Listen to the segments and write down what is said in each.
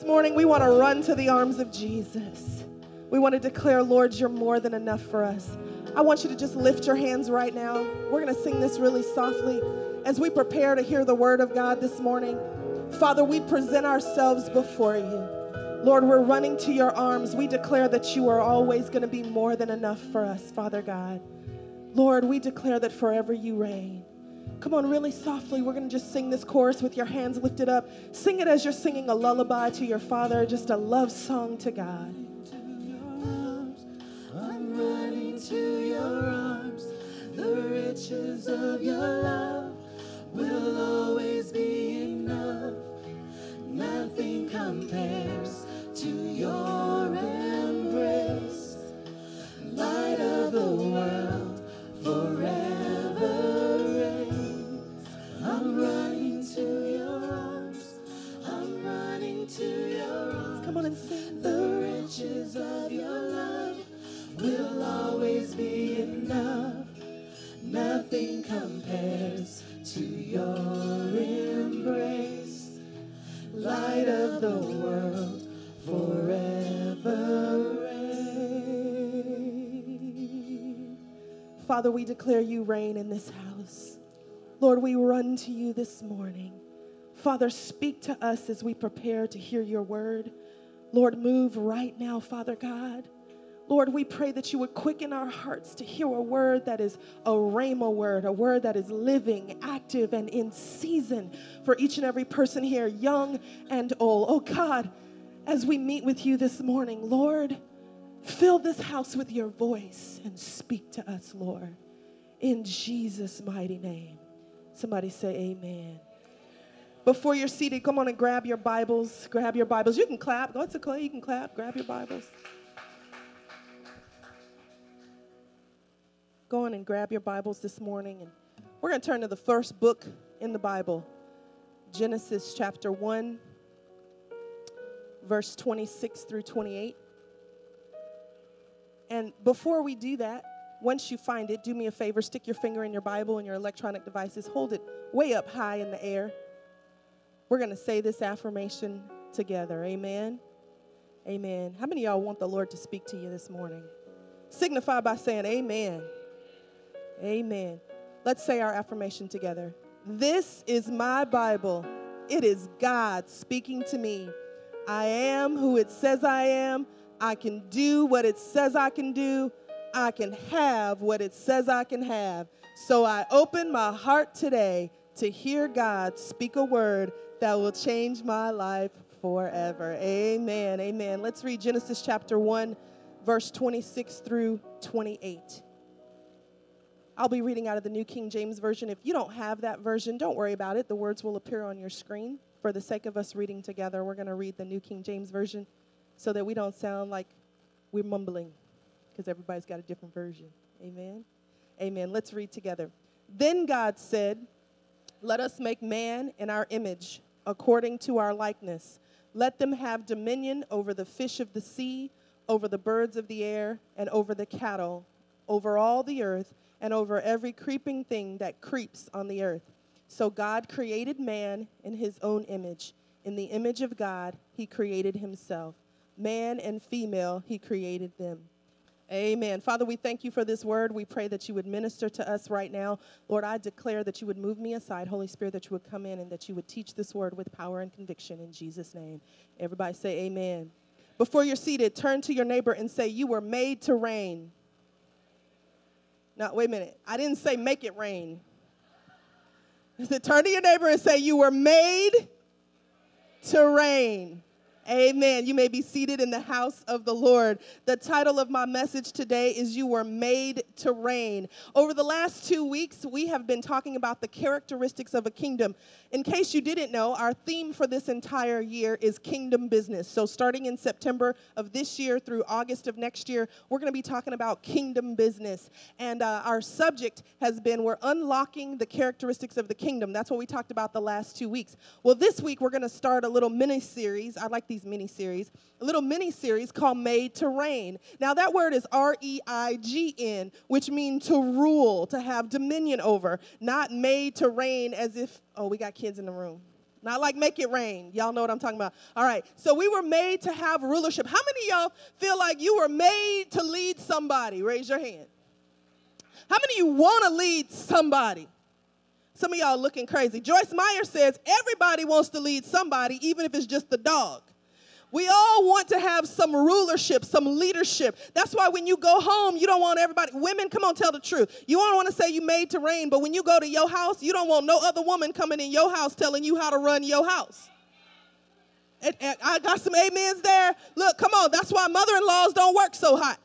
morning, we want to run to the arms of Jesus. We want to declare, Lord, you're more than enough for us. I want you to just lift your hands right now. We're going to sing this really softly as we prepare to hear the word of God this morning. Father, we present ourselves before you. Lord, we're running to your arms. We declare that you are always going to be more than enough for us, Father God. Lord, we declare that forever you reign. Come on, really softly. We're going to just sing this chorus with your hands lifted up. Sing it as you're singing a lullaby to your Father, just a love song to God. I'm running to your arms. The riches of your love will always be enough. Nothing compares to your embrace. Light of the world, forever reigns. I'm running to your arms. I'm running to your arms. Come on and sing. The riches of your love will always be enough. Nothing compares to your embrace. Light of the world, forever reign. Father, we declare you reign in this house. Lord, we run to you this morning. Father, speak to us as we prepare to hear your word. Lord, move right now, Father God. Lord, we pray that you would quicken our hearts to hear a word that is a rhema word, a word that is living, active, and in season for each and every person here, young and old. Oh God, as we meet with you this morning, Lord, fill this house with your voice and speak to us, Lord, in Jesus' mighty name. Somebody say amen. Before you're seated, come on and grab your Bibles. Grab your Bibles. You can clap. Go to Clay. You can clap. Grab your Bibles. Go on and grab your Bibles this morning. And we're going to turn to the first book in the Bible, Genesis chapter 1, verse 26 through 28. And before we do that, once you find it, do me a favor, stick your finger in your Bible and your electronic devices, hold it way up high in the air. We're going to say this affirmation together. Amen. Amen. How many of y'all want the Lord to speak to you this morning? Signify by saying amen. Amen. Let's say our affirmation together. This is my Bible. It is God speaking to me. I am who it says I am. I can do what it says I can do. I can have what it says I can have. So I open my heart today to hear God speak a word that will change my life forever. Amen. Amen. Let's read Genesis chapter 1, verse 26 through 28. I'll be reading out of the New King James Version. If you don't have that version, don't worry about it. The words will appear on your screen. For the sake of us reading together, we're going to read the New King James Version so that we don't sound like we're mumbling, because everybody's got a different version. Amen? Amen. Let's read together. Then God said, let us make man in our image, according to our likeness. Let them have dominion over the fish of the sea, over the birds of the air, and over the cattle, over all the earth, and over every creeping thing that creeps on the earth. So God created man in his own image. In the image of God, he created himself. Man and female, he created them. Amen. Father, we thank you for this word. We pray that you would minister to us right now. Lord, I declare that you would move me aside. Holy Spirit, that you would come in and that you would teach this word with power and conviction in Jesus' name. Everybody say amen. Before you're seated, turn to your neighbor and say, you were made to reign. Now, wait a minute. I didn't say make it rain. I said turn to your neighbor and say, you were made to reign. Amen. You may be seated in the house of the Lord. The title of my message today is You Were Made to Reign. Over the last 2 weeks, we have been talking about the characteristics of a kingdom. In case you didn't know, our theme for this entire year is kingdom business. So starting in September of this year through August of next year, we're going to be talking about kingdom business. And our subject has been we're unlocking the characteristics of the kingdom. That's what we talked about the last 2 weeks. Well, this week, we're going to start a little mini-series. I like these mini-series. A little mini-series called Made to Reign. Now, that word is R-E-I-G-N, which means to rule, to have dominion over. Not made to reign as if, oh, we got kids in the room. Not like make it rain. Y'all know what I'm talking about. All right. So we were made to have rulership. How many of y'all feel like you were made to lead somebody? Raise your hand. How many of you want to lead somebody? Some of y'all looking crazy. Joyce Meyer says everybody wants to lead somebody, even if it's just the dog. We all want to have some rulership, some leadership. That's why when you go home, you don't want everybody. Women, come on, tell the truth. You don't want to say you made to reign, but when you go to your house, you don't want no other woman coming in your house telling you how to run your house. And I got some amens there. Look, come on. That's why mother-in-laws don't work so hot.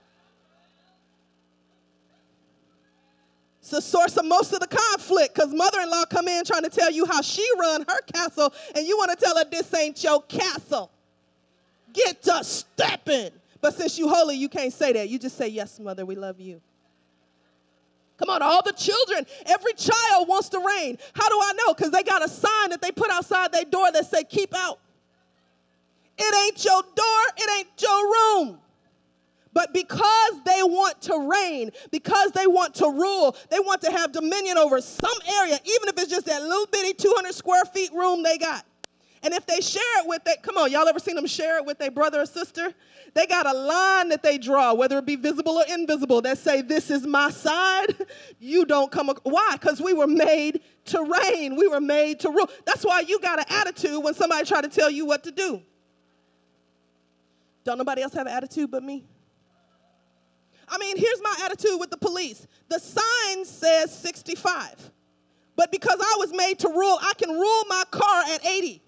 It's the source of most of the conflict, because mother-in-law come in trying to tell you how she run her castle, and you want to tell her this ain't your castle. Get to stepping. But since you holy, you can't say that. You just say, yes, mother, we love you. Come on, all the children, every child wants to reign. How do I know? Because they got a sign that they put outside their door that say, keep out. It ain't your door, it ain't your room. But because they want to reign, because they want to rule, they want to have dominion over some area, even if it's just that little bitty 200 square feet room they got. And if they share it with come on, y'all ever seen them share it with their brother or sister? They got a line that they draw, whether it be visible or invisible, that say, this is my side. You don't come. Why? Because we were made to reign. We were made to rule. That's why you got an attitude when somebody try to tell you what to do. Don't nobody else have an attitude but me? I mean, here's my attitude with the police. The sign says 65. But because I was made to rule, I can rule my car at 80.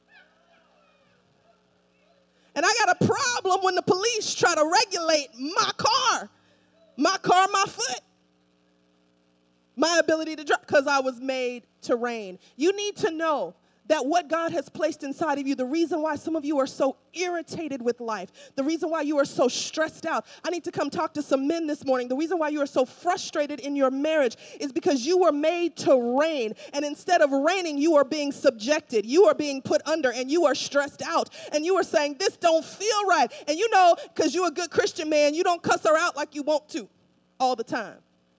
And I got a problem when the police try to regulate my car, my foot, my ability to drive, because I was made to reign. You need to know that what God has placed inside of you, the reason why some of you are so irritated with life, the reason why you are so stressed out. I need to come talk to some men this morning. The reason why you are so frustrated in your marriage is because you were made to reign. And instead of reigning, you are being subjected. You are being put under, and you are stressed out. And you are saying, this don't feel right. And you know, because you're a good Christian man, you don't cuss her out like you want to all the time.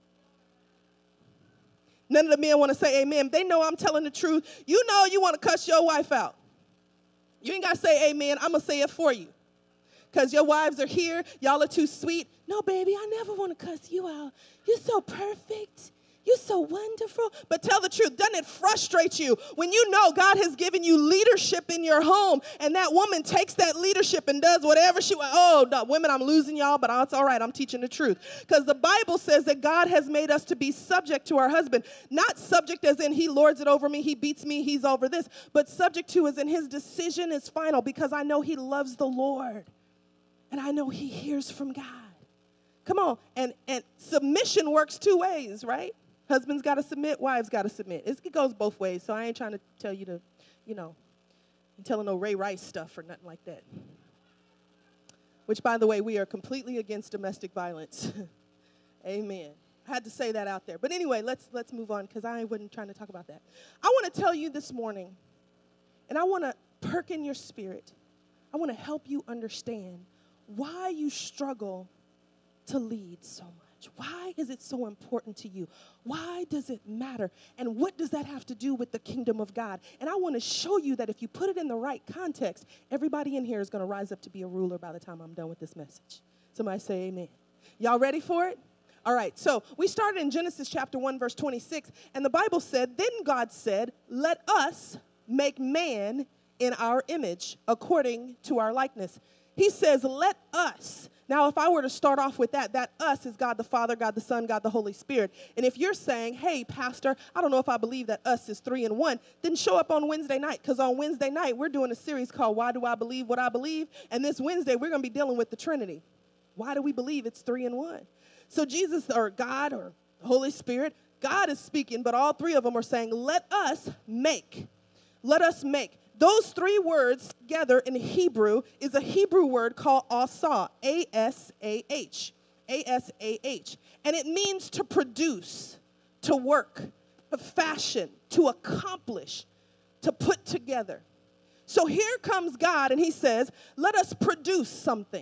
None of the men want to say amen. They know I'm telling the truth. You know you want to cuss your wife out. You ain't got to say amen. I'm going to say it for you. Because your wives are here. Y'all are too sweet. No, baby, I never want to cuss you out. You're so perfect. You're so wonderful. But tell the truth. Doesn't it frustrate you when you know God has given you leadership in your home, and that woman takes that leadership and does whatever she wants? Oh, no, women, I'm losing y'all, but it's all right. I'm teaching the truth. Because the Bible says that God has made us to be subject to our husband. Not subject as in he lords it over me, he beats me, he's over this. But subject to as in his decision is final, because I know he loves the Lord. And I know he hears from God. Come on. And submission works two ways, right? Husbands got to submit, wives got to submit. It goes both ways, so I ain't trying to tell you to, I'm telling no Ray Rice stuff or nothing like that. Which, by the way, we are completely against domestic violence. Amen. I had to say that out there. But anyway, let's move on, because I wasn't trying to talk about that. I want to tell you this morning, and I want to perk in your spirit. I want to help you understand why you struggle to lead so much. Why is it so important to you? Why does it matter? And what does that have to do with the kingdom of God? And I want to show you that if you put it in the right context, everybody in here is going to rise up to be a ruler by the time I'm done with this message. Somebody say amen. Y'all ready for it? All right, so we started in Genesis chapter 1, verse 26, and the Bible said, then God said, let us make man in our image, according to our likeness. He says, let us. Now, if I were to start off with that us is God the Father, God the Son, God the Holy Spirit. And if you're saying, hey, Pastor, I don't know if I believe that us is 3 in 1, then show up on Wednesday night, because on Wednesday night, we're doing a series called Why Do I Believe What I Believe? And this Wednesday, we're going to be dealing with the Trinity. Why do we believe it's 3 in 1? So Jesus, or God, or the Holy Spirit, God is speaking, but all three of them are saying, let us make. Let us make. Those 3 words together in Hebrew is a Hebrew word called asah, A-S-A-H, A-S-A-H. And it means to produce, to work, to fashion, to accomplish, to put together. So here comes God, and he says, let us produce something.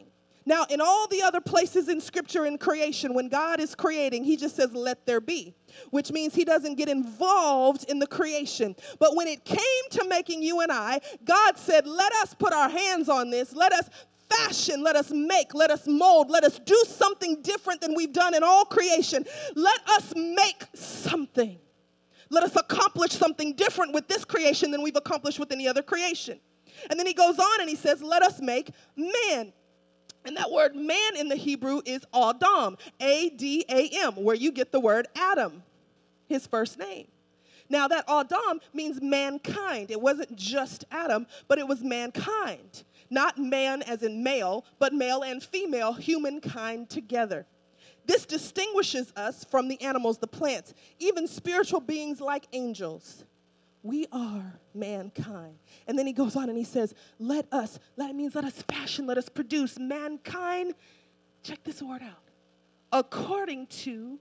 Now, in all the other places in Scripture in creation, when God is creating, he just says, let there be, which means he doesn't get involved in the creation. But when it came to making you and I, God said, let us put our hands on this. Let us fashion, let us make, let us mold, let us do something different than we've done in all creation. Let us make something. Let us accomplish something different with this creation than we've accomplished with any other creation. And then he goes on and he says, let us make man. And that word man in the Hebrew is Adam, A-D-A-M, where you get the word Adam, his first name. Now that Adam means mankind. It wasn't just Adam, but it was mankind. Not man as in male, but male and female, humankind together. This distinguishes us from the animals, the plants, even spiritual beings like angels. We are mankind. And then he goes on and he says, let us fashion, let us produce mankind. Check this word out. According to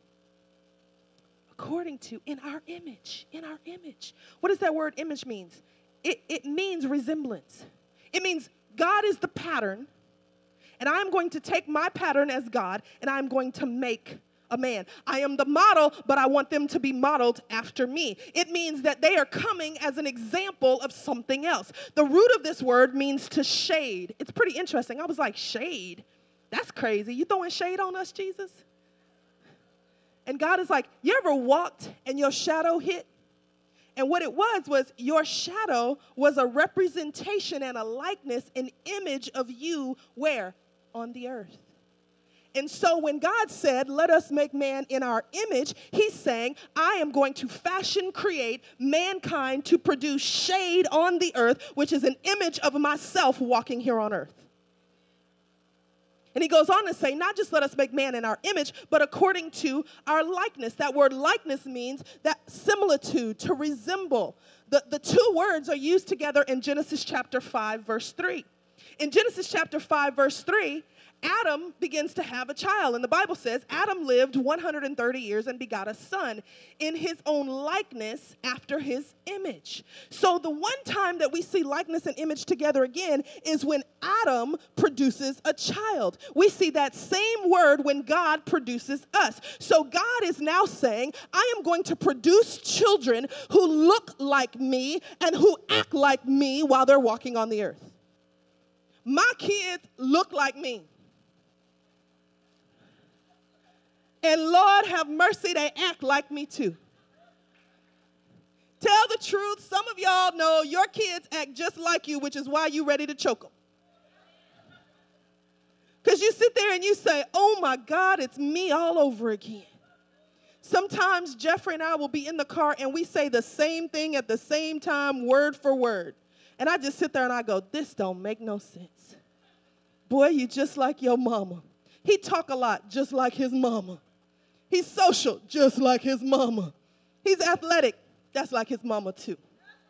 in our image. What does that word image mean? It means resemblance. It means God is the pattern, and I'm going to take my pattern as God, and I'm going to make a man. I am the model, but I want them to be modeled after me. It means that they are coming as an example of something else. The root of this word means to shade. It's pretty interesting. I was like, shade? That's crazy. You throwing shade on us, Jesus? And God is like, you ever walked and your shadow hit? And what it was your shadow was a representation and a likeness, an image of you where? On the earth. And so when God said, let us make man in our image, he's saying, I am going to fashion, create mankind to produce shade on the earth, which is an image of myself walking here on earth. And he goes on to say, not just let us make man in our image, but according to our likeness. That word likeness means that similitude, to resemble. The two words are used together in Genesis chapter 5, verse 3. In Genesis chapter 5, verse 3, Adam begins to have a child. And the Bible says Adam lived 130 years and begot a son in his own likeness after his image. So the one time that we see likeness and image together again is when Adam produces a child. We see that same word when God produces us. So God is now saying, I am going to produce children who look like me and who act like me while they're walking on the earth. My kids look like me. And Lord have mercy, they act like me too. Tell the truth, some of y'all know your kids act just like you, which is why you're ready to choke them. Because you sit there and you say, oh my God, it's me all over again. Sometimes Jeffrey and I will be in the car and we say the same thing at the same time, word for word. And I just sit there and I go, this don't make no sense. Boy, you just like your mama. He talk a lot just like his mama. He's social, just like his mama. He's athletic, that's like his mama too.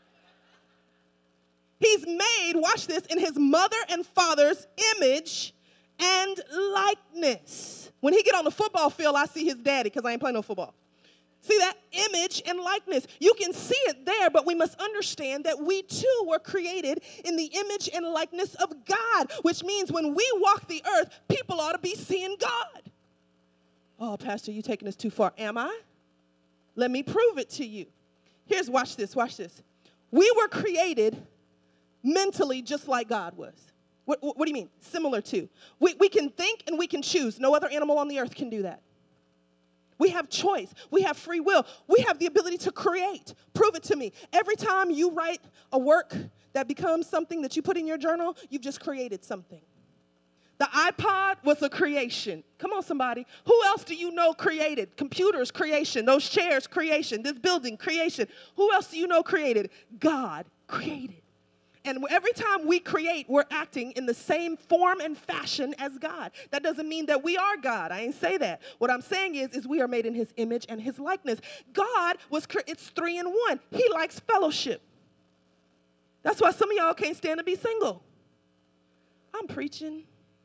He's made, watch this, in his mother and father's image and likeness. When he get on the football field, I see his daddy because I ain't playing no football. See that image and likeness. You can see it there, but we must understand that we too were created in the image and likeness of God, which means when we walk the earth, people ought to be seeing God. Oh, Pastor, you taking this too far. Am I? Let me prove it to you. Watch this. We were created mentally just like God was. What do you mean? Similar to. We can think and we can choose. No other animal on the earth can do that. We have choice. We have free will. We have the ability to create. Prove it to me. Every time you write a work that becomes something that you put in your journal, you've just created something. The iPod was a creation. Come on, somebody. Who else do you know created? Computers, creation. Those chairs, creation. This building, creation. Who else do you know created? God created. And every time we create, we're acting in the same form and fashion as God. That doesn't mean that we are God. I ain't say that. What I'm saying is we are made in his image and his likeness. God it's 3 in 1. He likes fellowship. That's why some of y'all can't stand to be single. I'm preaching.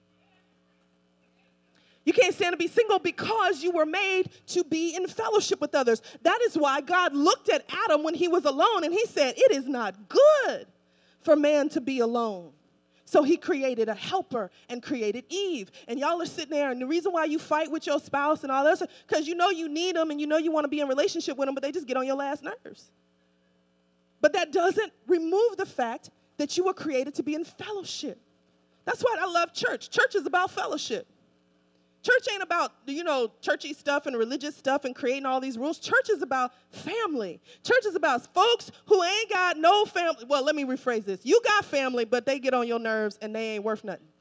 You can't stand to be single because you were made to be in fellowship with others. That is why God looked at Adam when he was alone and he said, it is not good for man to be alone. So he created a helper and created Eve. And y'all are sitting there, and the reason why you fight with your spouse and all that, because you know you need them and you know you want to be in a relationship with them, but they just get on your last nerves. But that doesn't remove the fact that you were created to be in fellowship. That's why I love church. Church is about fellowship. Church ain't about, churchy stuff and religious stuff and creating all these rules. Church is about family. Church is about folks who ain't got no family. Well, let me rephrase this. You got family, but they get on your nerves and they ain't worth nothing.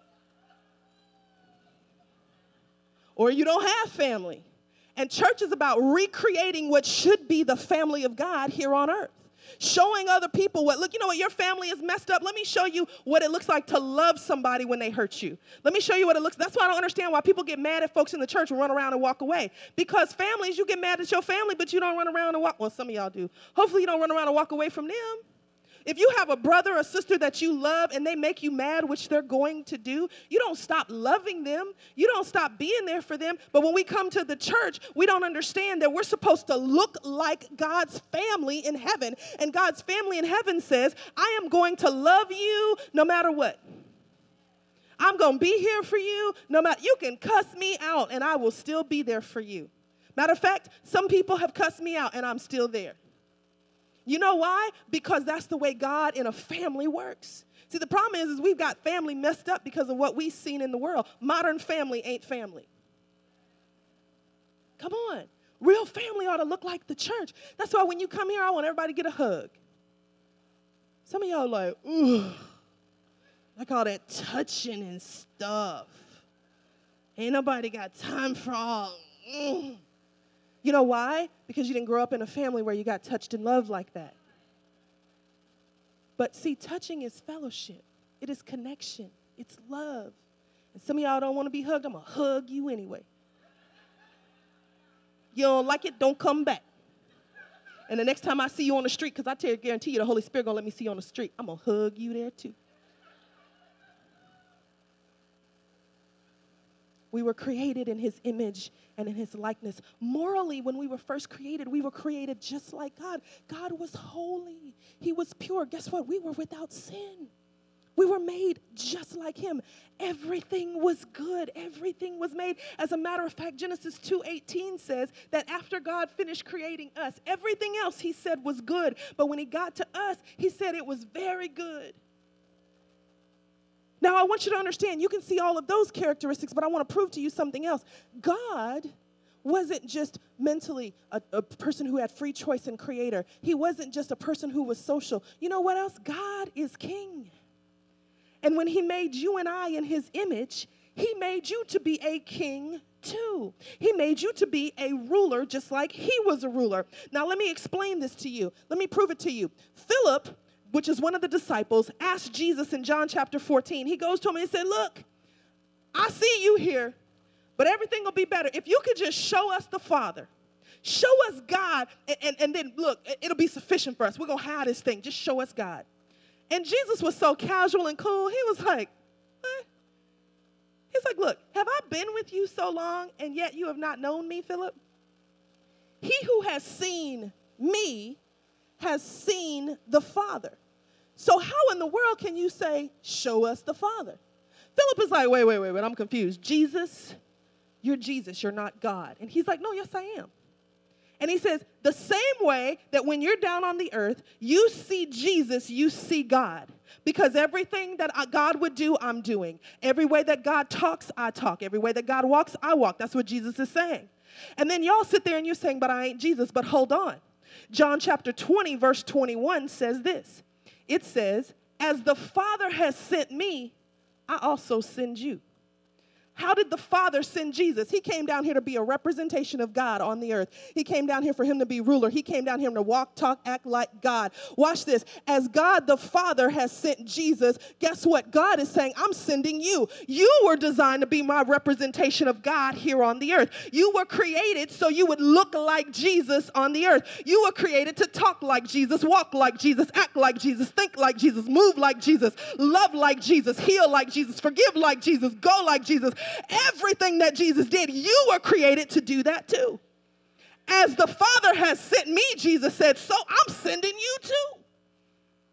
Or you don't have family. And church is about recreating what should be the family of God here on earth. Showing other people look, you know what, your family is messed up. Let me show you what it looks like to love somebody when they hurt you. Let me show you what it looks. That's why I don't understand why people get mad at folks in the church and run around and walk away. Because families, you get mad at your family, but you don't run around and walk. Well, some of y'all do. Hopefully you don't run around and walk away from them. If you have a brother or sister that you love and they make you mad, which they're going to do, you don't stop loving them. You don't stop being there for them. But when we come to the church, we don't understand that we're supposed to look like God's family in heaven. And God's family in heaven says, I am going to love you no matter what. I'm going to be here for you no matter. You can cuss me out and I will still be there for you. Matter of fact, some people have cussed me out and I'm still there. You know why? Because that's the way God in a family works. See, the problem is we've got family messed up because of what we've seen in the world. Modern family ain't family. Come on. Real family ought to look like the church. That's why when you come here, I want everybody to get a hug. Some of y'all are like, ooh, like all that touching and stuff. Ain't nobody got time for all. You know why? Because you didn't grow up in a family where you got touched and loved like that. But see, touching is fellowship. It is connection. It's love. And some of y'all don't want to be hugged. I'm going to hug you anyway. You don't like it? Don't come back. And the next time I see you on the street, because I guarantee you the Holy Spirit going to let me see you on the street, I'm going to hug you there too. We were created in his image and in his likeness. Morally, when we were first created, we were created just like God. God was holy. He was pure. Guess what? We were without sin. We were made just like him. Everything was good. Everything was made. As a matter of fact, Genesis 2:18 says that after God finished creating us, everything else he said was good. But when he got to us, he said it was very good. Now, I want you to understand, you can see all of those characteristics, but I want to prove to you something else. God wasn't just mentally a person who had free choice and creator. He wasn't just a person who was social. You know what else? God is king. And when he made you and I in his image, he made you to be a king too. He made you to be a ruler just like he was a ruler. Now, let me explain this to you. Let me prove it to you. Philip, which is one of the disciples, asked Jesus in John chapter 14. He goes to him and he said, look, I see you here, but everything will be better. If you could just show us the Father, show us God, and then, look, it'll be sufficient for us. We're going to hide this thing. Just show us God. And Jesus was so casual and cool. He was like, what? He's like, look, have I been with you so long, and yet you have not known me, Philip? He who has seen me has seen the Father. So how in the world can you say, show us the Father? Philip is like, wait, I'm confused. Jesus, you're Jesus, you're not God. And he's like, no, yes, I am. And he says, the same way that when you're down on the earth, you see Jesus, you see God. Because everything that God would do, I'm doing. Every way that God talks, I talk. Every way that God walks, I walk. That's what Jesus is saying. And then y'all sit there and you're saying, but I ain't Jesus. But hold on. John chapter 20, verse 21 says this. It says, as the Father has sent me, I also send you. How did the Father send Jesus? He came down here to be a representation of God on the earth. He came down here for him to be ruler. He came down here to walk, talk, act like God. Watch this. As God the Father has sent Jesus, guess what? God is saying, I'm sending you. You were designed to be my representation of God here on the earth. You were created so you would look like Jesus on the earth. You were created to talk like Jesus, walk like Jesus, act like Jesus, think like Jesus, move like Jesus, love like Jesus, heal like Jesus, forgive like Jesus, go like Jesus. Everything that Jesus did, you were created to do that too. As the Father has sent me, Jesus said, so I'm sending you too.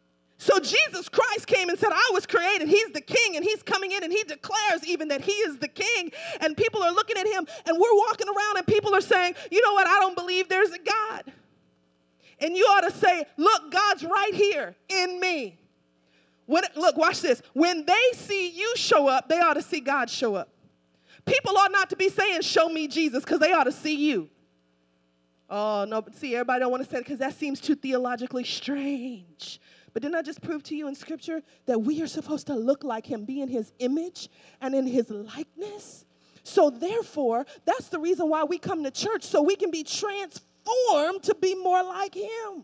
So Jesus Christ came and said, I was created. He's the king, and he's coming in, and he declares even that he is the king. And people are looking at him, and we're walking around, and people are saying, you know what, I don't believe there's a God. And you ought to say, look, God's right here in me. Look, watch this. When they see you show up, they ought to see God show up. People ought not to be saying, show me Jesus, because they ought to see you. Oh, no, but see, everybody don't want to say it because that seems too theologically strange. But didn't I just prove to you in Scripture that we are supposed to look like him, be in his image and in his likeness? So therefore, that's the reason why we come to church, so we can be transformed to be more like him.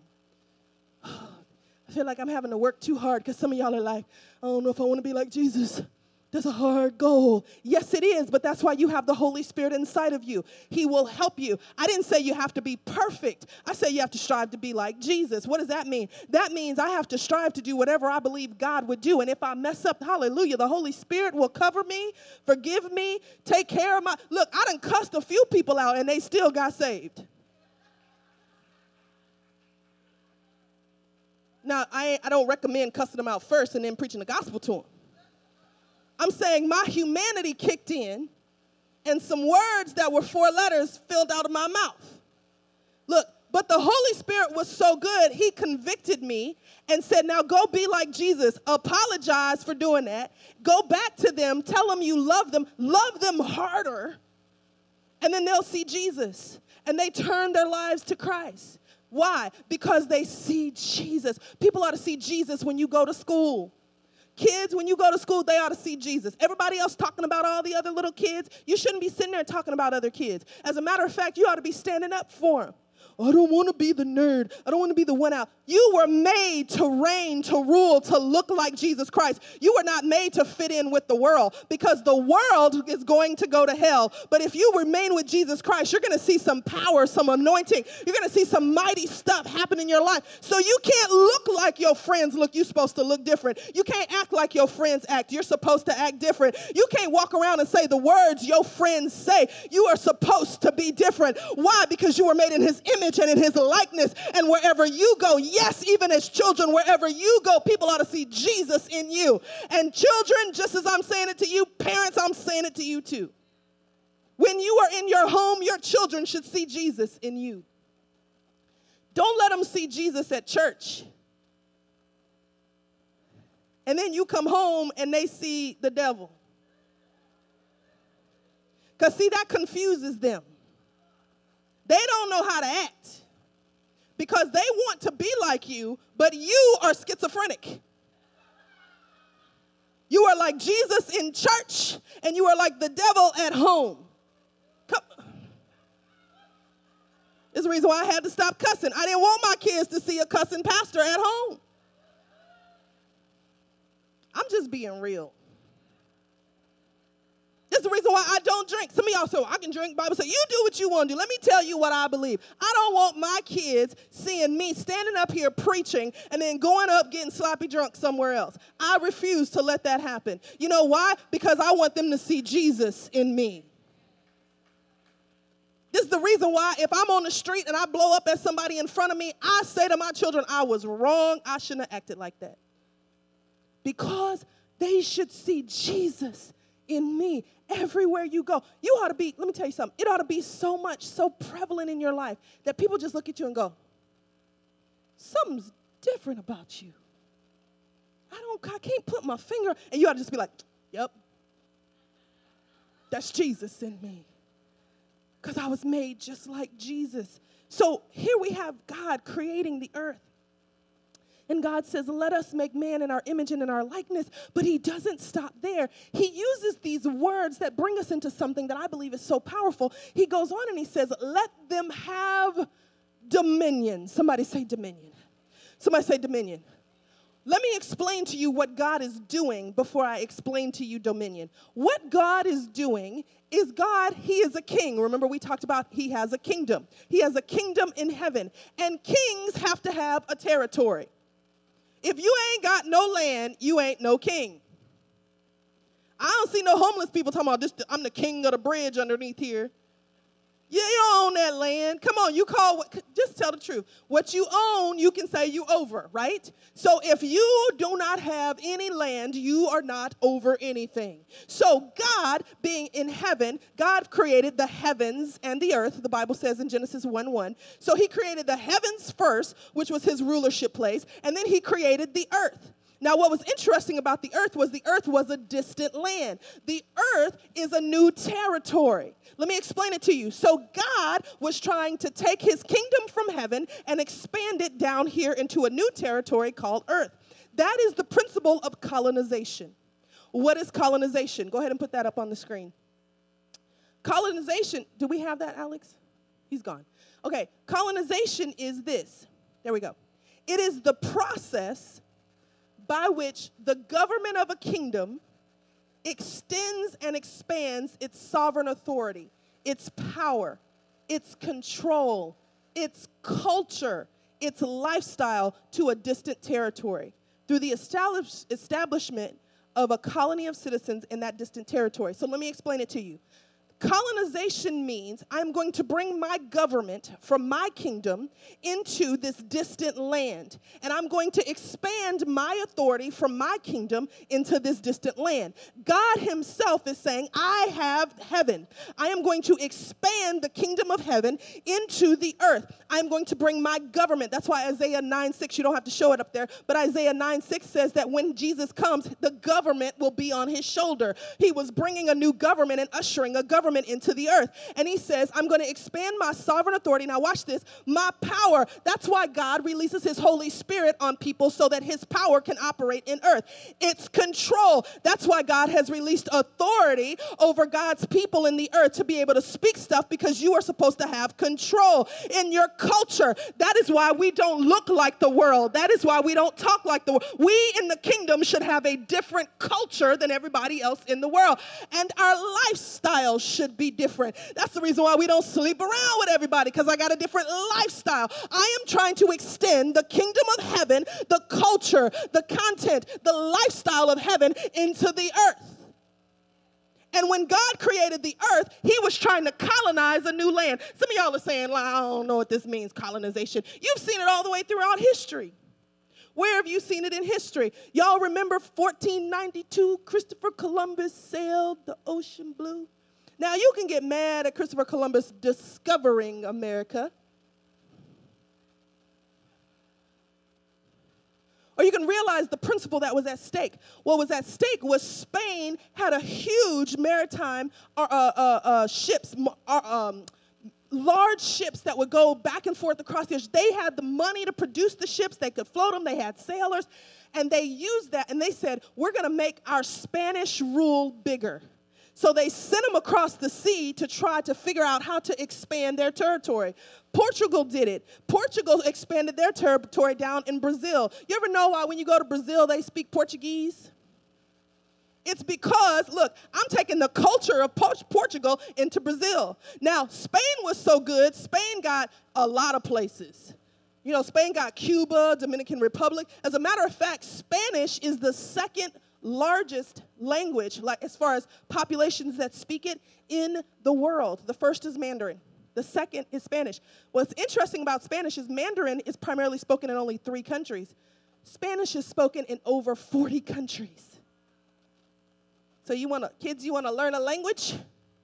I feel like I'm having to work too hard because some of y'all are like, I don't know if I want to be like Jesus. That's a hard goal. Yes, it is, but that's why you have the Holy Spirit inside of you. He will help you. I didn't say you have to be perfect. I say you have to strive to be like Jesus. What does that mean? That means I have to strive to do whatever I believe God would do. And if I mess up, hallelujah, the Holy Spirit will cover me, forgive me, take care of my... Look, I done cussed a few people out and they still got saved. Now, I don't recommend cussing them out first and then preaching the gospel to them. I'm saying my humanity kicked in and some words that were 4 letters filled out of my mouth. Look, but the Holy Spirit was so good, he convicted me and said, now go be like Jesus. Apologize for doing that. Go back to them. Tell them you love them harder, and then they'll see Jesus. And they turn their lives to Christ. Why? Because they see Jesus. People ought to see Jesus when you go to school. Kids, when you go to school, they ought to see Jesus. Everybody else talking about all the other little kids, you shouldn't be sitting there talking about other kids. As a matter of fact, you ought to be standing up for them. I don't want to be the nerd. I don't want to be the one out. You were made to reign, to rule, to look like Jesus Christ. You were not made to fit in with the world, because the world is going to go to hell. But if you remain with Jesus Christ, you're going to see some power, some anointing. You're going to see some mighty stuff happen in your life. So you can't look like your friends look. You're supposed to look different. You can't act like your friends act. You're supposed to act different. You can't walk around and say the words your friends say. You are supposed to be different. Why? Because you were made in his image and in his likeness, and wherever you go, yes, even as children, wherever you go, people ought to see Jesus in you. And children, just as I'm saying it to you, parents, I'm saying it to you too. When you are in your home, your children should see Jesus in you. Don't let them see Jesus at church, and then you come home and they see the devil. Because see, that confuses them. They don't know how to act because they want to be like you, but you are schizophrenic. You are like Jesus in church, and you are like the devil at home. It's the reason why I had to stop cussing. I didn't want my kids to see a cussing pastor at home. I'm just being real. It's the reason why I don't drink. Some of y'all say, I can drink. Bible says, you do what you want to do. Let me tell you what I believe. I don't want my kids seeing me standing up here preaching and then going up getting sloppy drunk somewhere else. I refuse to let that happen. You know why? Because I want them to see Jesus in me. This is the reason why if I'm on the street and I blow up at somebody in front of me, I say to my children, I was wrong. I shouldn't have acted like that. Because they should see Jesus in me everywhere you go. You ought to be, let me tell you something, it ought to be so prevalent in your life that people just look at you and go, something's different about you. I can't put my finger, and you ought to just be like, yep, that's Jesus in me. Because I was made just like Jesus. So here we have God creating the earth. And God says, let us make man in our image and in our likeness. But he doesn't stop there. He uses these words that bring us into something that I believe is so powerful. He goes on and he says, let them have dominion. Somebody say dominion. Somebody say dominion. Let me explain to you what God is doing before I explain to you dominion. What God is doing is God, he is a king. Remember we talked about he has a kingdom. He has a kingdom in heaven. And kings have to have a territory. If you ain't got no land, you ain't no king. I don't see no homeless people talking about this. I'm the king of the bridge underneath here. You don't own that land. Come on, just tell the truth. What you own, you can say you over, right? So if you do not have any land, you are not over anything. So God, being in heaven, God created the heavens and the earth, the Bible says in Genesis 1:1. So he created the heavens first, which was his rulership place, and then he created the earth. Now, what was interesting about the earth was a distant land. The earth is a new territory. Let me explain it to you. So God was trying to take his kingdom from heaven and expand it down here into a new territory called earth. That is the principle of colonization. What is colonization? Go ahead and put that up on the screen. Colonization, do we have that, Alex? He's gone. Okay, colonization is this. There we go. It is the process by which the government of a kingdom extends and expands its sovereign authority, its power, its control, its culture, its lifestyle to a distant territory through the establishment of a colony of citizens in that distant territory. So let me explain it to you. Colonization means I'm going to bring my government from my kingdom into this distant land. And I'm going to expand my authority from my kingdom into this distant land. God himself is saying, I have heaven. I am going to expand the kingdom of heaven into the earth. I'm going to bring my government. That's why Isaiah 9:6, you don't have to show it up there, but Isaiah 9:6 says that when Jesus comes, the government will be on his shoulder. He was bringing a new government and ushering a government into the earth. And he says, I'm going to expand my sovereign authority. Now watch this. My power. That's why God releases his Holy Spirit on people so that his power can operate in earth. It's control. That's why God has released authority over God's people in the earth to be able to speak stuff, because you are supposed to have control in your culture. That is why we don't look like the world. That is why we don't talk like the world. We in the kingdom should have a different culture than everybody else in the world. And our lifestyle should be different. That's the reason why we don't sleep around with everybody, because I got a different lifestyle. I am trying to extend the kingdom of heaven, the culture, the content, the lifestyle of heaven into the earth. And when God created the earth, he was trying to colonize a new land. Some of y'all are saying, well, I don't know what this means, colonization. You've seen it all the way throughout history. Where have you seen it in history? Y'all remember 1492, Christopher Columbus sailed the ocean blue? Now, you can get mad at Christopher Columbus discovering America, or you can realize the principle that was at stake. What was at stake was Spain had a huge maritime ships, large ships that would go back and forth across the ocean. They had the money to produce the ships. They could float them. They had sailors. And they used that, and they said, we're going to make our Spanish rule bigger. So they sent them across the sea to try to figure out how to expand their territory. Portugal did it. Portugal expanded their territory down in Brazil. You ever know why when you go to Brazil they speak Portuguese? It's because, look, I'm taking the culture of Portugal into Brazil. Now, Spain was so good, Spain got a lot of places. You know, Spain got Cuba, Dominican Republic. As a matter of fact, Spanish is the second largest language, like as far as populations that speak it, in the world. The first is Mandarin. The second is Spanish. What's interesting about Spanish is Mandarin is primarily spoken in only 3 countries. Spanish is spoken in over 40 countries. So kids, you want to learn a language?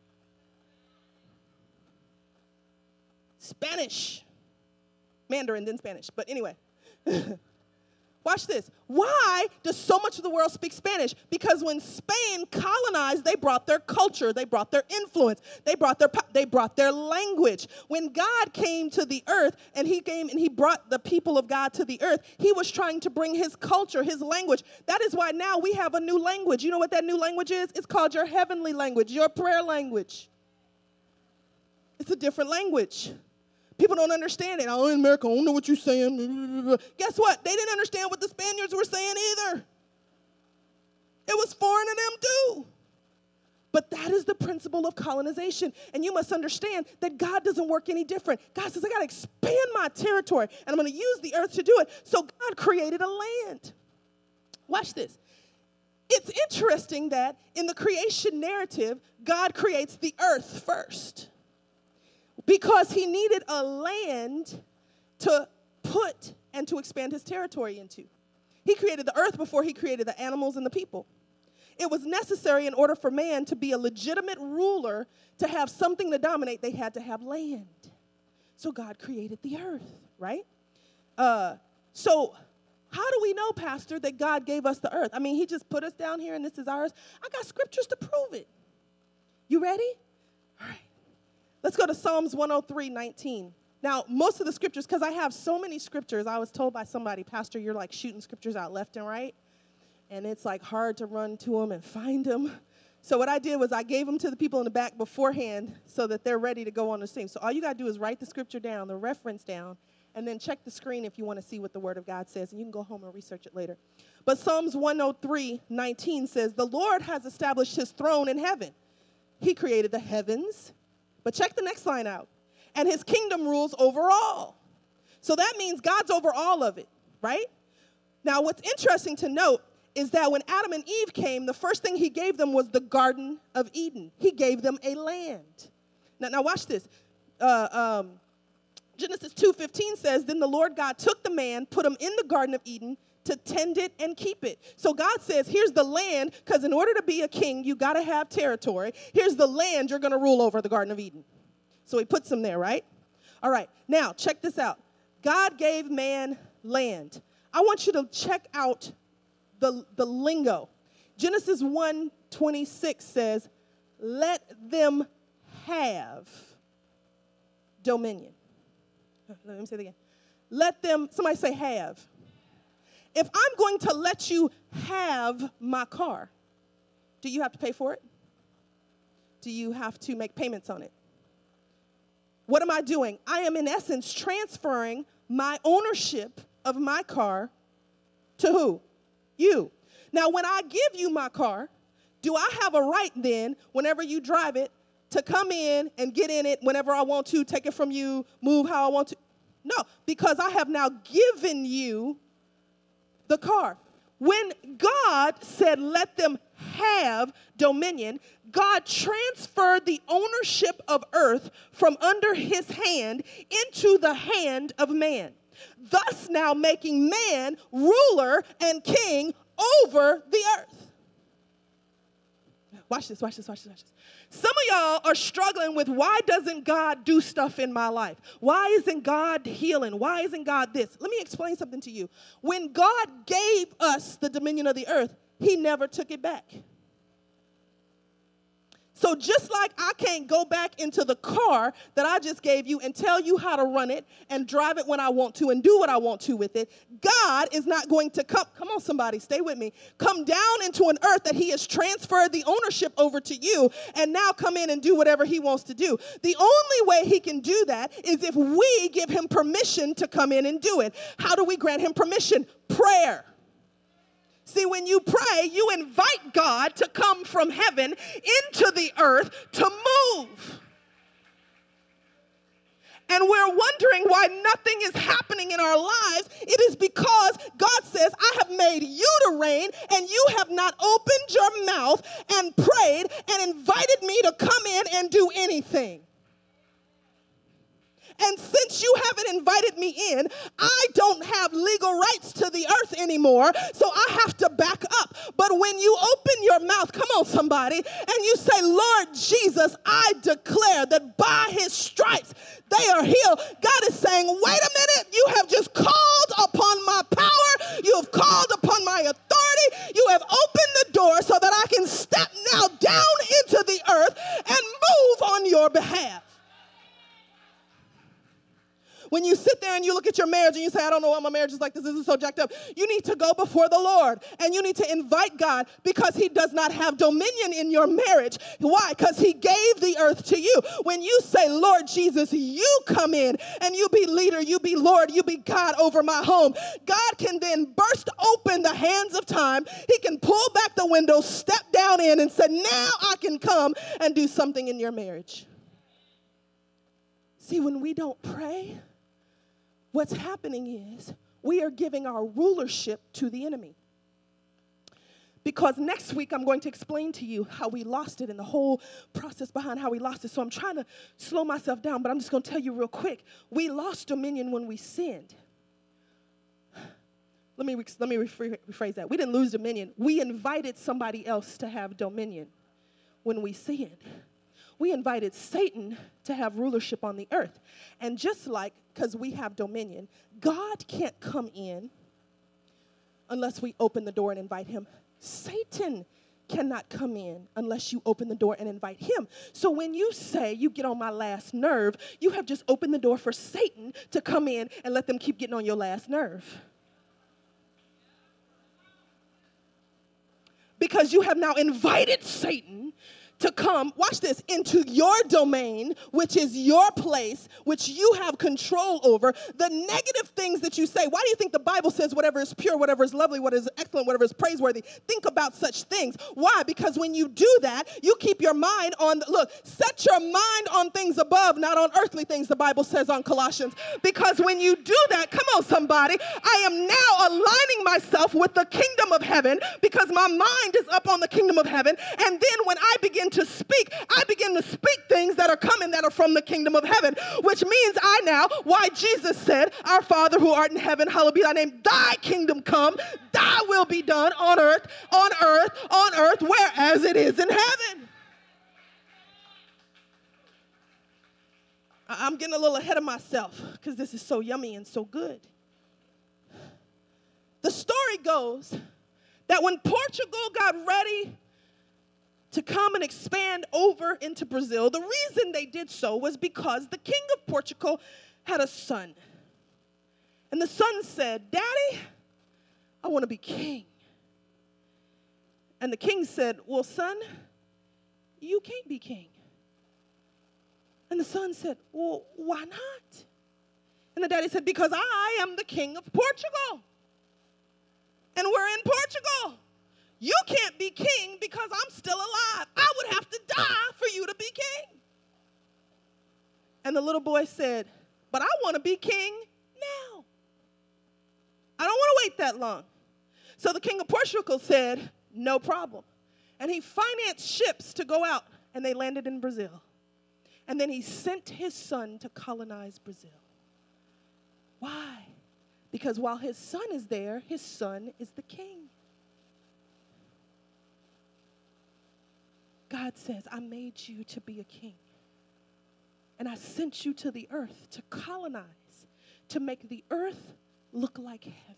Spanish. Mandarin, then Spanish. But anyway. Watch this. Why does so much of the world speak Spanish? Because when Spain colonized, they brought their culture, they brought their influence, they brought their language. When God came to the earth and he brought the people of God to the earth, he was trying to bring his culture, his language. That is why now we have a new language. You know what that new language is? It's called your heavenly language, your prayer language. It's a different language. People don't understand it. Oh, in America, I don't know what you're saying. Guess what? They didn't understand what the Spaniards were saying either. It was foreign to them too. But that is the principle of colonization. And you must understand that God doesn't work any different. God says, I got to expand my territory, and I'm going to use the earth to do it. So God created a land. Watch this. It's interesting that in the creation narrative, God creates the earth first. because he needed a land to put and to expand his territory into. He created the earth before he created the animals and the people. It was necessary in order for man to be a legitimate ruler, to have something to dominate, they had to have land. So God created the earth, right? So how do we know, Pastor, that God gave us the earth? I mean, he just put us down here and this is ours. I got scriptures to prove it. You ready? All right. Let's go to Psalms 103:19. Now, most of the scriptures, because I have so many scriptures, I was told by somebody, Pastor, you're like shooting scriptures out left and right, and it's like hard to run to them and find them. So what I did was I gave them to the people in the back beforehand so that they're ready to go on the scene. So all you got to do is write the scripture down, the reference down, and then check the screen if you want to see what the Word of God says, and you can go home and research it later. But Psalms 103:19 says, the Lord has established his throne in heaven. He created the heavens. But check the next line out. And his kingdom rules over all. So that means God's over all of it, right? Now, what's interesting to note is that when Adam and Eve came, the first thing he gave them was the Garden of Eden. He gave them a land. Now watch this. Genesis 2:15 says, then the Lord God took the man, put him in the Garden of Eden to tend it and keep it. So God says, here's the land, because in order to be a king, you got to have territory. Here's the land you're going to rule over, the Garden of Eden. So he puts them there, right? All right, now check this out. God gave man land. I want you to check out the lingo. Genesis 1:26 says, let them have dominion. Let me say it again. Let them, somebody say have. If I'm going to let you have my car, do you have to pay for it? Do you have to make payments on it? What am I doing? I am, in essence, transferring my ownership of my car to who? You. Now, when I give you my car, do I have a right then, whenever you drive it, to come in and get in it whenever I want to, take it from you, move how I want to? No, because I have now given you the car. When God said, let them have dominion, God transferred the ownership of earth from under his hand into the hand of man, thus now making man ruler and king over the earth. Watch this, watch this, watch this, watch this. Some of y'all are struggling with, why doesn't God do stuff in my life? Why isn't God healing? Why isn't God this? Let me explain something to you. When God gave us the dominion of the earth, he never took it back. So just like I can't go back into the car that I just gave you and tell you how to run it and drive it when I want to and do what I want to with it, God is not going to come on somebody, stay with me, come down into an earth that he has transferred the ownership over to you and now come in and do whatever he wants to do. The only way he can do that is if we give him permission to come in and do it. How do we grant him permission? Prayer. See, when you pray, you invite God to come from heaven into the earth to move. And we're wondering why nothing is happening in our lives. It is because God says, I have made you to reign, and you have not opened your mouth and prayed and invited me to come in and do anything. And since you haven't invited me in, I don't have legal rights to the earth anymore, so I have to back up. But when you open your mouth, come on somebody, and you say, Lord Jesus, I declare that by his stripes they are healed. God is saying, wait a minute, you have just called upon my power. You have called upon my authority. You have opened the door so that I can step now down into the earth and move on your behalf. When you sit there and you look at your marriage and you say, I don't know why my marriage is like this is so jacked up. You need to go before the Lord and you need to invite God because he does not have dominion in your marriage. Why? Because he gave the earth to you. When you say, Lord Jesus, you come in and you be leader, you be Lord, you be God over my home. God can then burst open the hands of time. He can pull back the window, step down in and say, now I can come and do something in your marriage. See, when we don't pray, what's happening is we are giving our rulership to the enemy. Because next week I'm going to explain to you how we lost it and the whole process behind how we lost it. So I'm trying to slow myself down, but I'm just going to tell you real quick. We lost dominion when we sinned. Let me rephrase that. We didn't lose dominion. We invited somebody else to have dominion when we sinned. We invited Satan to have rulership on the earth. And just like, because we have dominion, God can't come in unless we open the door and invite him. Satan cannot come in unless you open the door and invite him. So when you say you get on my last nerve, you have just opened the door for Satan to come in and let them keep getting on your last nerve. Because you have now invited Satan to come, watch this, into your domain, which is your place, which you have control over. The negative things that you say, why do you think the Bible says whatever is pure, whatever is lovely, whatever is excellent, whatever is praiseworthy? Think about such things. Why? Because when you do that, you keep your mind on, set your mind on things above, not on earthly things, the Bible says on Colossians. Because when you do that, come on somebody, I am now aligning myself with the kingdom of heaven because my mind is up on the kingdom of heaven. And then when I begin to speak, I begin to speak things that are coming that are from the kingdom of heaven, which means why Jesus said, our Father who art in heaven, hallowed be thy name, thy kingdom come, thy will be done on earth, whereas it is in heaven. I'm getting a little ahead of myself because this is so yummy and so good. The story goes that when Portugal got ready to come and expand over into Brazil, the reason they did so was because the king of Portugal had a son. And the son said, Daddy, I want to be king. And the king said, well, son, you can't be king. And the son said, well, why not? And the daddy said, because I am the king of Portugal. And we're in Portugal. You can't be king because I'm still alive. I would have to die for you to be king. And the little boy said, but I want to be king now. I don't want to wait that long. So the king of Portugal said, no problem. And he financed ships to go out, and they landed in Brazil. And then he sent his son to colonize Brazil. Why? Because while his son is there, his son is the king. God says, I made you to be a king. And I sent you to the earth to colonize, to make the earth look like heaven.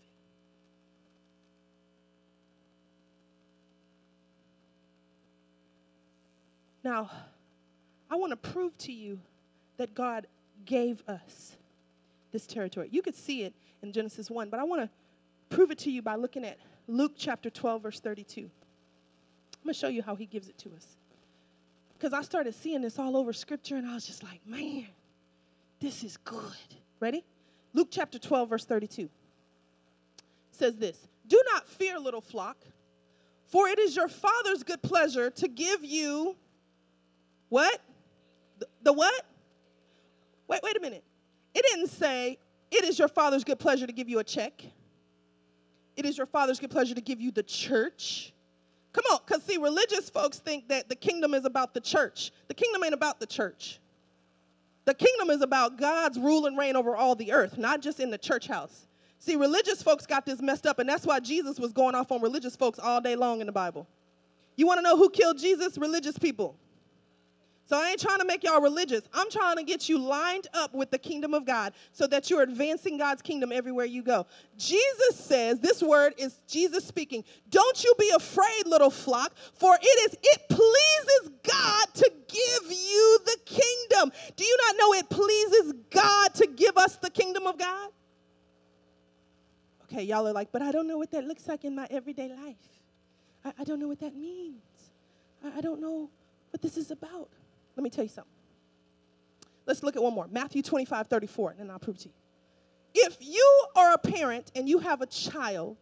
Now, I want to prove to you that God gave us this territory. You could see it in Genesis 1, but I want to prove it to you by looking at Luke chapter 12, verse 32. I'm going to show you how he gives it to us. Because I started seeing this all over Scripture, and I was just like, man, this is good. Ready? Luke chapter 12, verse 32 says this, do not fear, little flock, for it is your Father's good pleasure to give you what? The what? Wait a minute. It didn't say, it is your Father's good pleasure to give you a check. It is your Father's good pleasure to give you the church. Come on, because see, religious folks think that the kingdom is about the church. The kingdom ain't about the church. The kingdom is about God's rule and reign over all the earth, not just in the church house. See, religious folks got this messed up, and that's why Jesus was going off on religious folks all day long in the Bible. You want to know who killed Jesus? Religious people. So I ain't trying to make y'all religious. I'm trying to get you lined up with the kingdom of God so that you're advancing God's kingdom everywhere you go. Jesus says, this word is Jesus speaking, don't you be afraid, little flock, for it pleases God to give you the kingdom. Do you not know it pleases God to give us the kingdom of God? Okay, y'all are like, but I don't know what that looks like in my everyday life. I don't know what that means. I don't know what this is about. Let me tell you something. Let's look at one more. Matthew 25:34, and then I'll prove to you. If you are a parent and you have a child,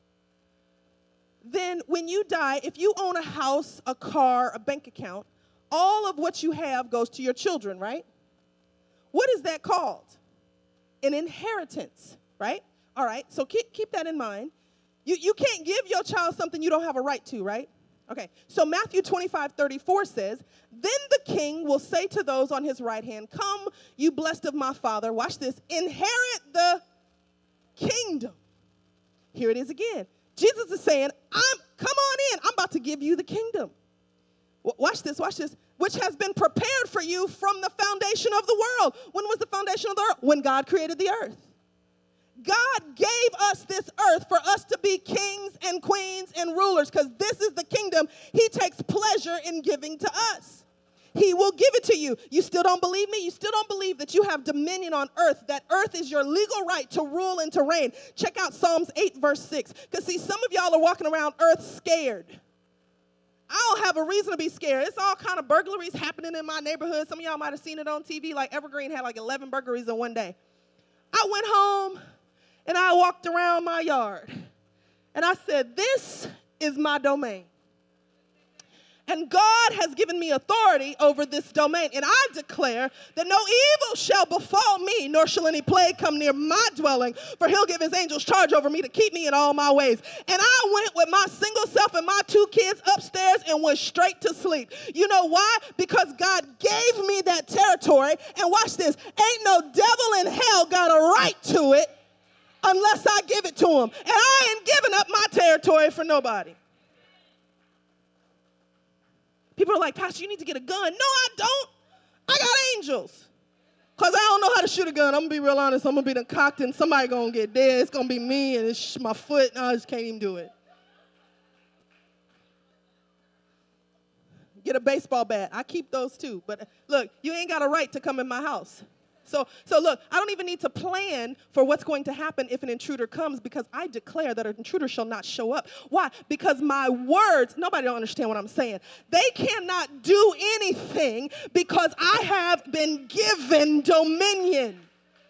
then when you die, if you own a house, a car, a bank account, all of what you have goes to your children, right? What is that called? An inheritance, right? All right, so keep that in mind. You can't give your child something you don't have a right to, right? Okay, so Matthew 25:34 says, then the king will say to those on his right hand, come, you blessed of my Father, watch this, inherit the kingdom. Here it is again. Jesus is saying, come on in, I'm about to give you the kingdom. Watch this, which has been prepared for you from the foundation of the world. When was the foundation of the earth? When God created the earth. God gave us this earth for us to be kings and queens and rulers, because this is the kingdom he takes pleasure in giving to us. He will give it to you. You still don't believe me? You still don't believe that you have dominion on earth, that earth is your legal right to rule and to reign? Check out Psalms 8, verse 6. Because, see, some of y'all are walking around earth scared. I don't have a reason to be scared. It's all kind of burglaries happening in my neighborhood. Some of y'all might have seen it on TV, like Evergreen had like 11 burglaries in one day. I went home and I walked around my yard and I said, this is my domain. And God has given me authority over this domain. And I declare that no evil shall befall me, nor shall any plague come near my dwelling, for he'll give his angels charge over me to keep me in all my ways. And I went with my single self and my 2 kids upstairs and went straight to sleep. You know why? Because God gave me that territory. And watch this. Ain't no devil in hell got a right to it unless I give it to him. And I ain't giving up my territory for nobody. People are like, Pastor, you need to get a gun. No, I don't. I got angels. Because I don't know how to shoot a gun. I'm going to be real honest. I'm going to be done cocked and somebody going to get dead. It's going to be me and it's my foot. No, I just can't even do it. Get a baseball bat. I keep those too. But look, you ain't got a right to come in my house. So look, I don't even need to plan for what's going to happen if an intruder comes, because I declare that an intruder shall not show up. Why? Because my words, nobody don't understand what I'm saying. They cannot do anything because I have been given dominion.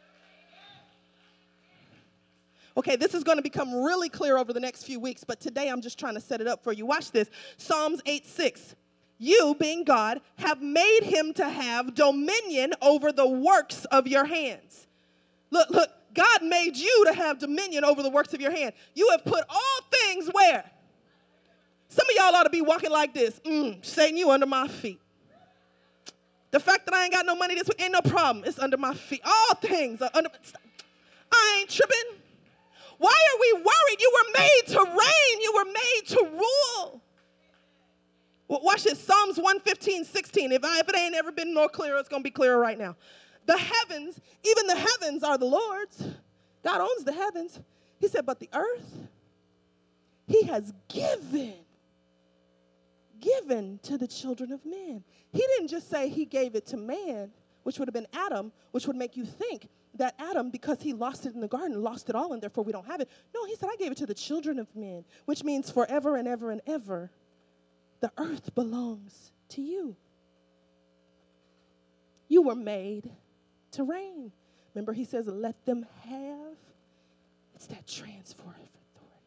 Okay, this is going to become really clear over the next few weeks, but today I'm just trying to set it up for you. Watch this. Psalms 8:6. You, being God, have made him to have dominion over the works of your hands. Look, God made you to have dominion over the works of your hand. You have put all things where? Some of y'all ought to be walking like this. Satan, you under my feet. The fact that I ain't got no money this week ain't no problem. It's under my feet. All things are under. I ain't tripping. Why are we worried? You were made to reign. You were made to rule. Watch this, Psalms 115:16. If it ain't ever been more clear, it's going to be clearer right now. The heavens, even the heavens are the Lord's. God owns the heavens. He said, but the earth, he has given to the children of men. He didn't just say he gave it to man, which would have been Adam, which would make you think that Adam, because he lost it in the garden, lost it all, and therefore we don't have it. No, he said, I gave it to the children of men, which means forever and ever and ever. The earth belongs to you. You were made to reign. Remember, he says, let them have. It's that transfer of authority.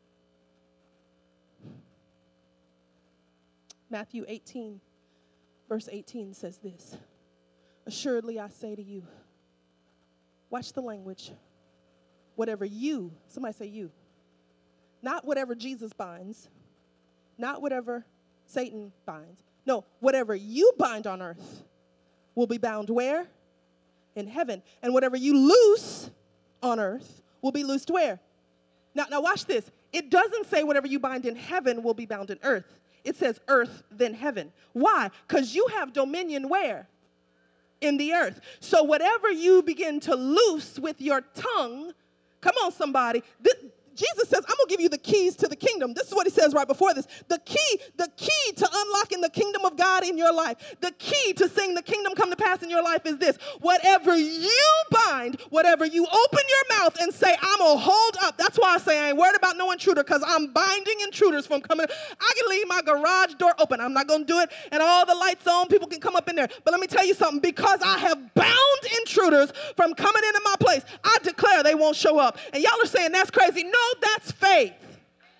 Matthew 18, verse 18 says this. Assuredly, I say to you, watch the language. Whatever you, somebody say you, not whatever Jesus binds, not whatever Satan binds. No, whatever you bind on earth will be bound where? In heaven. And whatever you loose on earth will be loosed where? Now watch this. It doesn't say whatever you bind in heaven will be bound in earth. It says earth, then heaven. Why? Because you have dominion where? In the earth. So whatever you begin to loose with your tongue, come on somebody, Jesus says, I'm going to give you the keys to the kingdom. This is what he says right before this. The key to unlocking the kingdom of God in your life, the key to seeing the kingdom come to pass in your life is this. Whatever you bind, whatever you open your mouth and say, I'm going to hold up. That's why I say I ain't worried about no intruder, because I'm binding intruders from coming. I can leave my garage door open. I'm not going to do it. And all the lights on, people can come up in there. But let me tell you something. Because I have bound intruders from coming into my place, I declare they won't show up. And y'all are saying that's crazy. No, that's faith.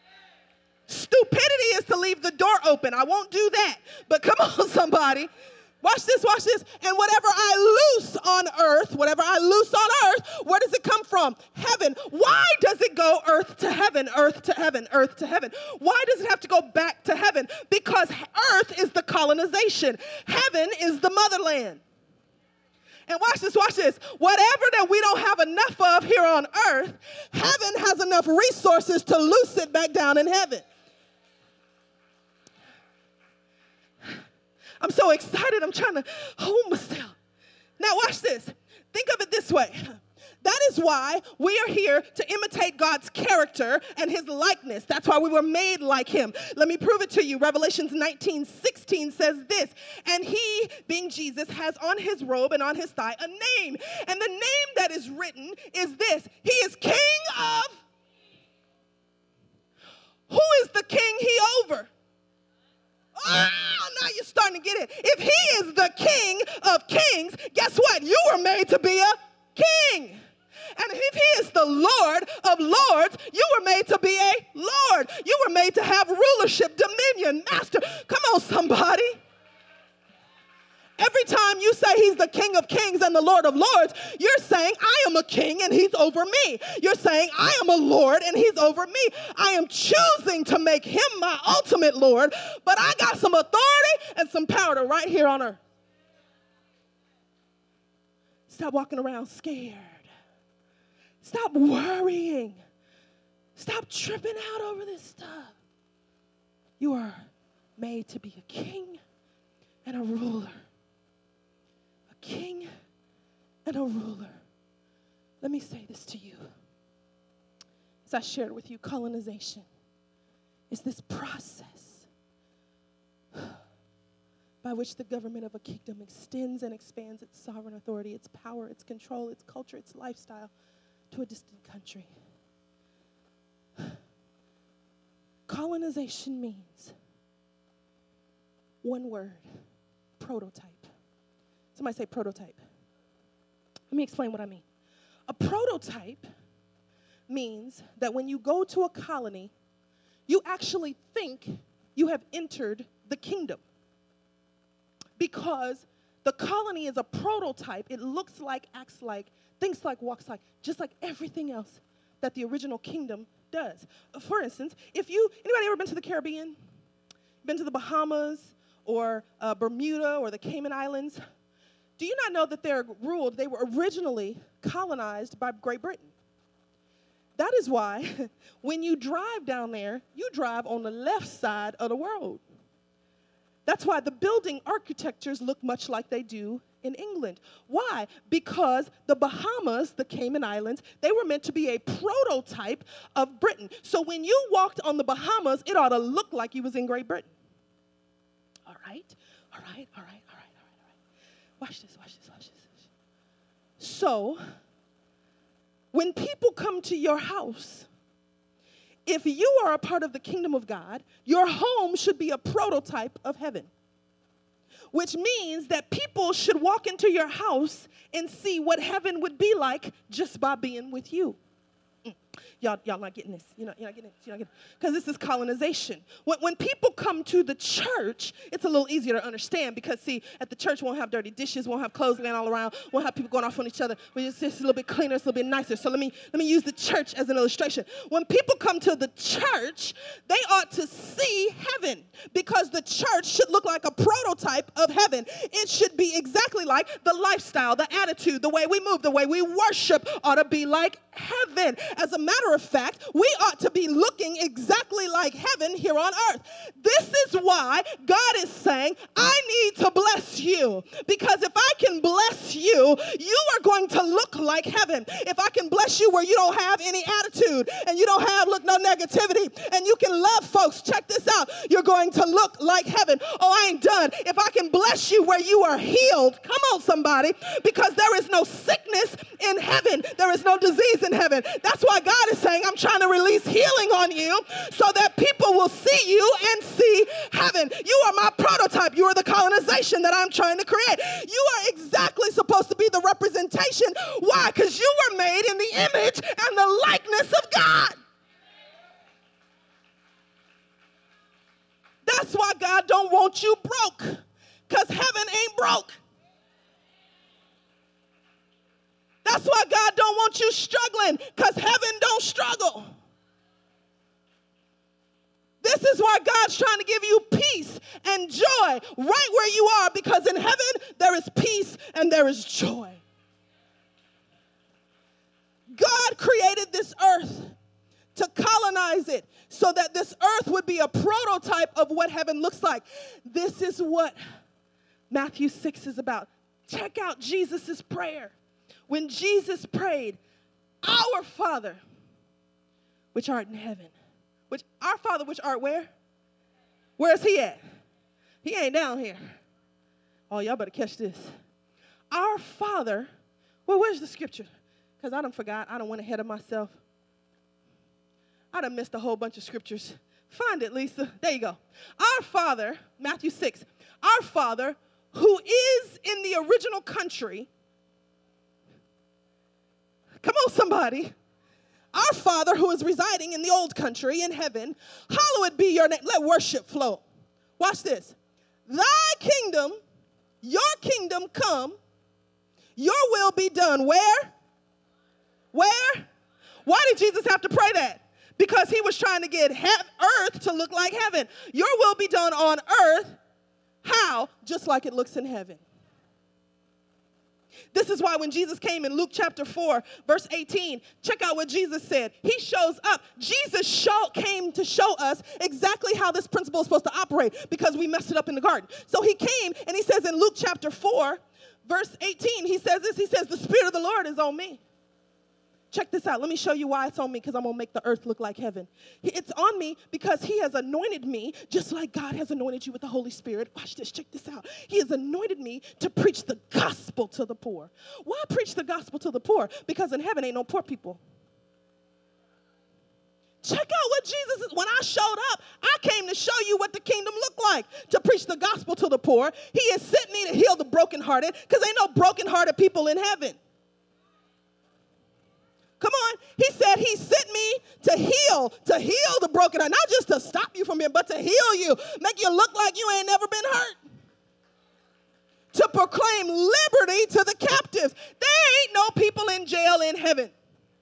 Stupidity is to leave the door open. I won't do that. But come on, somebody. Watch this, watch this. And whatever I loose on earth, where does it come from? Heaven. Why does it go earth to heaven, earth to heaven, earth to heaven? Why does it have to go back to heaven? Because earth is the colonization. Heaven is the motherland. And watch this, watch this. Whatever that we don't have enough of here on earth, heaven has enough resources to loose it back down in heaven. I'm so excited, I'm trying to hold myself. Now watch this. Think of it this way. That is why we are here to imitate God's character and his likeness. That's why we were made like him. Let me prove it to you. Revelations 19:16 says this, and he, being Jesus, has on his robe and on his thigh a name. And the name that is written is this. He is King of. Who is the king he over? Oh, now you're starting to get it. If he is the King of kings, guess what? You were made to be a king. And if he is the Lord of lords, you were made to be a Lord. You were made to have rulership, dominion, master. Come on, somebody. Every time you say he's the King of kings and the Lord of lords, you're saying I am a king and he's over me. You're saying I am a Lord and he's over me. I am choosing to make him my ultimate Lord, but I got some authority and some power right here on earth. Stop walking around scared. Stop worrying. Stop tripping out over this stuff. You are made to be a king and a ruler. King and a ruler. Let me say this to you. As I shared with you, colonization is this process by which the government of a kingdom extends and expands its sovereign authority, its power, its control, its culture, its lifestyle to a distant country. Colonization means one word, prototype. Somebody say prototype. Let me explain what I mean. A prototype means that when you go to a colony, you actually think you have entered the kingdom. Because the colony is a prototype. It looks like, acts like, thinks like, walks like, just like everything else that the original kingdom does. For instance, anybody ever been to the Caribbean? Been to the Bahamas or Bermuda or the Cayman Islands? Do you not know that they were originally colonized by Great Britain? That is why when you drive down there, you drive on the left side of the road. That's why the building architectures look much like they do in England. Why? Because the Bahamas, the Cayman Islands, they were meant to be a prototype of Britain. So when you walked on the Bahamas, it ought to look like you was in Great Britain. All right. Watch this. So, when people come to your house, if you are a part of the kingdom of God, your home should be a prototype of heaven. Which means that people should walk into your house and see what heaven would be like just by being with you. Y'all not getting this. You're not getting it. Because this is colonization. When people come to the church, it's a little easier to understand because, see, at the church, we won't have dirty dishes, won't have clothes laying all around, won't have people going off on each other. It's just a little bit cleaner, it's a little bit nicer. So let me use the church as an illustration. When people come to the church, they ought to see heaven because the church should look like a prototype of heaven. It should be exactly like the lifestyle, the attitude, the way we move, the way we worship ought to be like heaven. As a matter of fact, we ought to be looking exactly like heaven here on earth. This is why God is saying, I need to bless you. Because if I can bless you, you are going to look like heaven. If I can bless you where you don't have any attitude and you don't have, no negativity and you can love folks, check this out, you're going to look like heaven. Oh, I ain't done. If I can bless you where you are healed, come on somebody, because there is no sickness in heaven. There is no disease in heaven. That's why God is saying, I'm trying to release healing on you so that people will see you and see heaven. You are my prototype. You are the colonization that I'm trying to create. You are exactly supposed to be the representation. Why? Because you were made in the image and the likeness of God. That's why God don't want you broke. Because heaven ain't broke. That's why God don't want you struggling, because heaven don't struggle. This is why God's trying to give you peace and joy right where you are, because in heaven there is peace and there is joy. God created this earth to colonize it so that this earth would be a prototype of what heaven looks like. This is what Matthew 6 is about. Check out Jesus' prayer. When Jesus prayed, "Our Father, which art in heaven," which our Father, which art where? Where is he at? He ain't down here. Oh, y'all better catch this. Our Father, well, where's the scripture? Because I done forgot. I done went ahead of myself. I done missed a whole bunch of scriptures. Find it, Lisa. There you go. Our Father, Matthew 6, our Father who is in the original country. Come on, somebody. Our Father who is residing in the old country in heaven, hallowed be your name. Let worship flow. Watch this. Thy kingdom, your kingdom come, your will be done. Where? Where? Why did Jesus have to pray that? Because he was trying to get earth to look like heaven. Your will be done on earth. How? Just like it looks in heaven. This is why when Jesus came in Luke chapter 4, verse 18, check out what Jesus said. He shows up. Jesus came to show us exactly how this principle is supposed to operate, because we messed it up in the garden. So he came and he says in Luke chapter 4, verse 18, he says this. He says, "The Spirit of the Lord is on me." Check this out. Let me show you why it's on me, because I'm going to make the earth look like heaven. It's on me because he has anointed me just like God has anointed you with the Holy Spirit. Watch this. Check this out. He has anointed me to preach the gospel to the poor. Why preach the gospel to the poor? Because in heaven ain't no poor people. Check out what Jesus is. When I showed up, I came to show you what the kingdom looked like, to preach the gospel to the poor. He has sent me to heal the brokenhearted, because ain't no brokenhearted people in heaven. Come on. He said he sent me to heal the broken heart. Not just to stop you from it, but to heal you. Make you look like you ain't never been hurt. To proclaim liberty to the captives. There ain't no people in jail in heaven.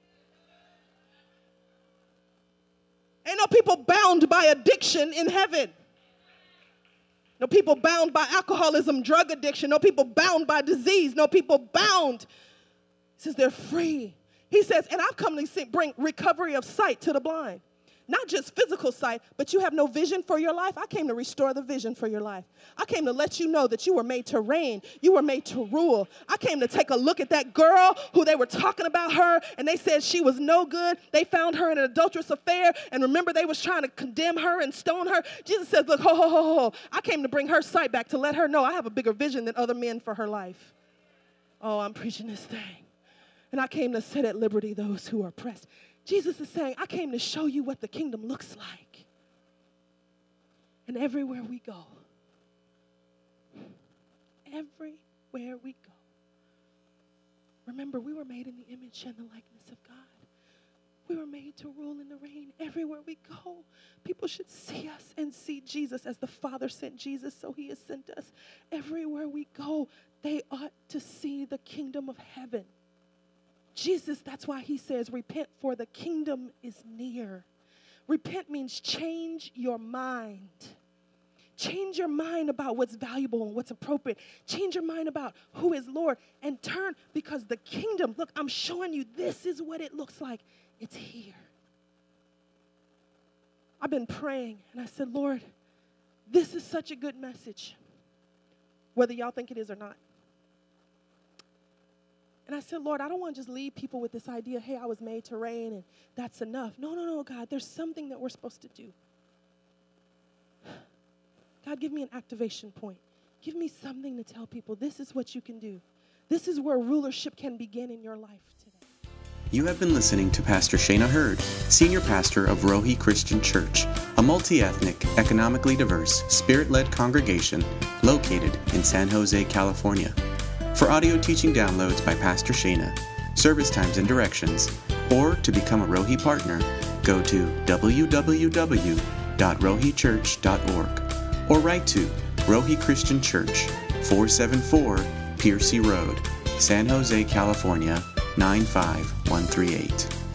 Ain't no people bound by addiction in heaven. No people bound by alcoholism, drug addiction. No people bound by disease. No people bound. He says they're free. He says, and I've come to bring recovery of sight to the blind. Not just physical sight, but you have no vision for your life. I came to restore the vision for your life. I came to let you know that you were made to reign. You were made to rule. I came to take a look at that girl who they were talking about her, and they said she was no good. They found her in an adulterous affair, and remember they was trying to condemn her and stone her. Jesus says, look, ho. I came to bring her sight back, to let her know I have a bigger vision than other men for her life. Oh, I'm preaching this thing. And I came to set at liberty those who are oppressed. Jesus is saying, I came to show you what the kingdom looks like. And everywhere we go, remember, we were made in the image and the likeness of God. We were made to rule and to reign. Everywhere we go, people should see us and see Jesus. As the Father sent Jesus, so he has sent us. Everywhere we go, they ought to see the kingdom of heaven. Jesus, that's why he says, repent, for the kingdom is near. Repent means change your mind. Change your mind about what's valuable and what's appropriate. Change your mind about who is Lord, and turn, because the kingdom, look, I'm showing you this is what it looks like. It's here. I've been praying, and I said, Lord, this is such a good message, whether y'all think it is or not. And I said, Lord, I don't want to just leave people with this idea, hey, I was made to reign and that's enough. No, God, there's something that we're supposed to do. God, give me an activation point. Give me something to tell people this is what you can do. This is where rulership can begin in your life today. You have been listening to Pastor Shayna Hurd, Senior Pastor of Rohi Christian Church, a multi-ethnic, economically diverse, spirit-led congregation located in San Jose, California. For audio teaching downloads by Pastor Shayna, service times and directions, or to become a Rohi partner, go to www.rohichurch.org or write to Rohi Christian Church, 474 Piercy Road, San Jose, California, 95138.